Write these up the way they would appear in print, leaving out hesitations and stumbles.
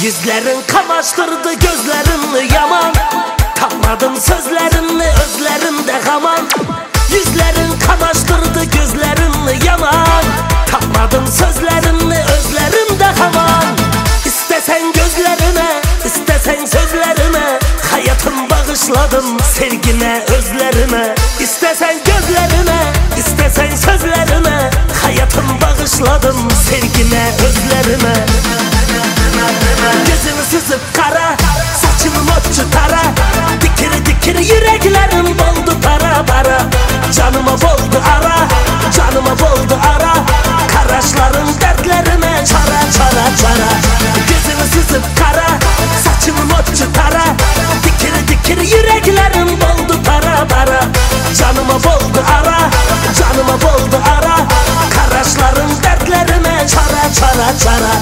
Yüzlerin kamaştırdı gözlerini yaman, tapmadım sözlerini özlerinde kaman. Yüzlerin kamaştırdı gözlerini yaman, tapmadım sözlerini özlerimde kaman. İstesen gözlerine, istesen sözlerine, hayatım bağışladım sevgine özlerime. İstesen gözlerine, istesen sözlerine, hayatım bağışladım sevgine özlerime. Gözümü süzüp kara, saçımı motçu tara, dikiri dikiri yüreklerim boldu para para. Canıma boldu ara, canıma boldu ara, karaşların dertlerime çara çara çara. Gözümü süzüp kara, saçımı motçu tara, dikiri dikiri yüreklerim boldu para para. Canıma boldu ara, canıma boldu ara, karaşların dertlerime çara çara çara.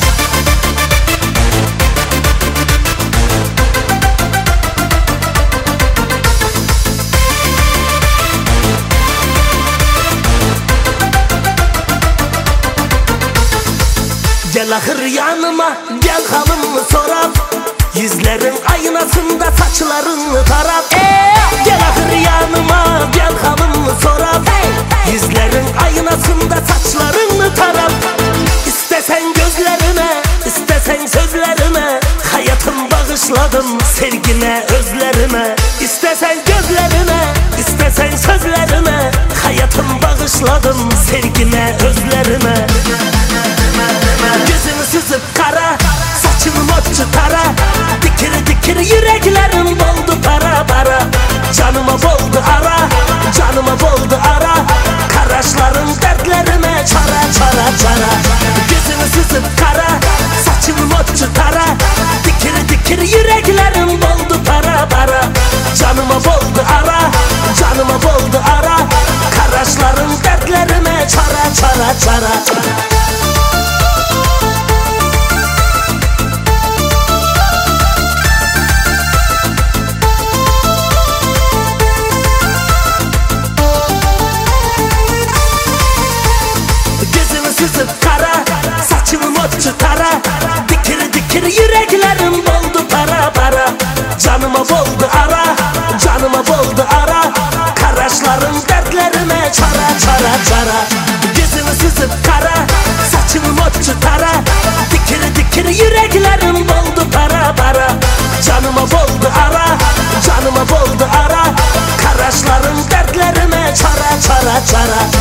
Gel ahır yanıma, gel halımı sorap, yüzlerin aynasında saçlarını tarap. Gel ahır yanıma, gel halımı sorap, yüzlerin aynasında saçlarını tarap. İstesen gözlerine, istesen sözlerine, hayatım bağışladım sevgine özlerime. İstesen gözlerine, istesen sözlerine, hayatım bağışladım sevgine özlerime. Gözümü süzüp kara, saçımı motçu tara, dikiri dikiri yüreklerim boldu para para. Canıma boldu ara, canıma boldu ara, karaşların dertlerime çara çara çara. Gözümü süzüp kara, saçımı motçu tara, dikiri dikiri yüreklerim boldu para para. Canıma boldu ara, canıma boldu ara, karaşların dertlerime çara çara çara. Süzüp kara, saçımı motçu tara, dikiri dikiri yüreklerim boldu para para. Canıma boldu ara, canıma boldu ara, karaşların dertlerime çara çara çara. Gözümü süzüp kara, saçımı motçu tara, dikiri dikiri yüreklerim boldu para para. Canıma boldu ara, canıma boldu ara, karaşların dertlerime çara çara çara.